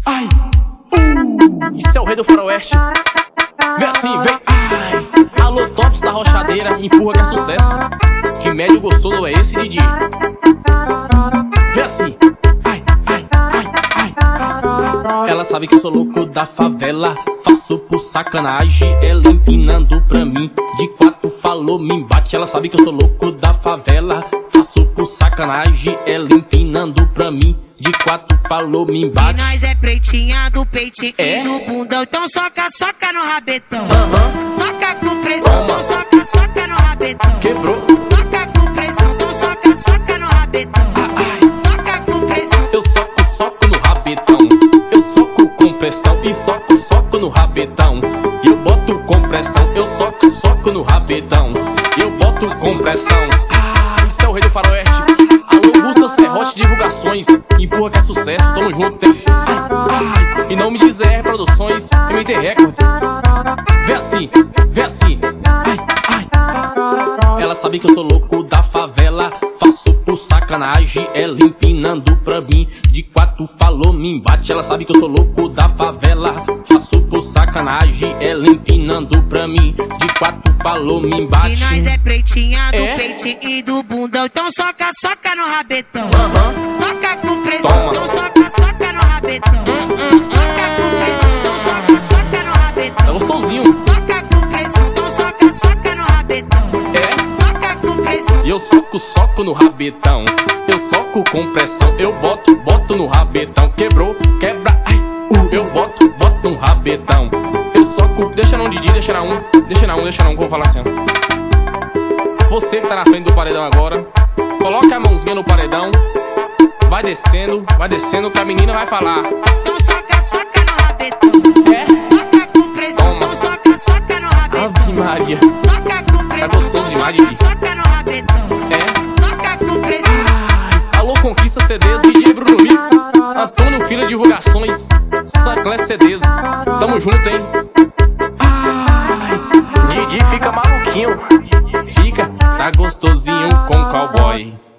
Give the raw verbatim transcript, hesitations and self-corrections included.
ai, uh, isso é o rei do faroeste. Vem assim, vem, ai. Alô, tops da rochadeira, empurra que é sucesso. Que médio gostoso é esse, Didi? Vem assim, ai, ai, ai, ai. Ela sabe que eu sou louco da favela, faço por sacanagem, ela empinando pra mim. De quatro falou, me embate. Ela sabe que eu sou louco da favela, faço por sacanagem, ela empinando pra mim. De quatro falou, me embate. E nós é pretinha do peitinho é? E do bundão. Então soca, soca no rabetão. Uhum. Toca com pressão, então soca, soca no rabetão. Quebrou. Toca com pressão, então soca, soca no rabetão. Ah, ai. Toca com pressão. Eu soco, soco no rabetão. Eu soco com pressão e soco, soco no rabetão. Eu boto com pressão, eu soco, soco no rabetão. Eu boto com pressão. Ah, isso é o rei do faroeste. Alô, Gusta Serrote Divulgações, empurra que é sucesso, tamo junto, tem. Ai, ai. E não me diz R Produções, M T Records. Vê assim, vê assim, ai, ai. Ela sabe que eu sou louco da favela, faço por sacanagem, ela empinando pra mim. De quatro falou, me embate. Ela sabe que eu sou louco da favela, faço por sacanagem, ela empinando pra mim. De quatro falou, me embate. E nós é pretinha do é? peitinho e do bundão. Então soca, soca no rabetão. Uhum. Toca com pressão, Toma. então soca, soca no rabetão. Hum, hum, Toca com pressão, então soca, soca no rabetão. Tá gostosinho. Toca com pressão, então soca, soca no rabetão. É? Toca com pressão. E eu soco, soco no rabetão. Eu soco com pressão, eu boto, boto no rabetão. Quebrou, quebra, ai, uh, eu boto, boto no rabetão. Eu soco, deixa não Didi, deixa na um, deixa na um, deixa na um, que eu vou falar assim. Você que tá na frente do paredão agora, coloca a mãozinha no paredão. Vai descendo, vai descendo, que a menina vai falar. Então soca, soca no rabetão. É? Toca com pressão, Toma. então soca, soca no rabetão. Ave Maria. Toca com pressão, Tá gostoso então demais, soca, Didi. soca no rabetão. É? Toca com pressão. Ai, alô, Conquista C Ds, D J Bruno Mix, Antônio Filho Divulgações, Sancler C Ds. Tamo junto, hein? Ai, Didi fica maluquinho. Fica, tá gostosinho com cowboy.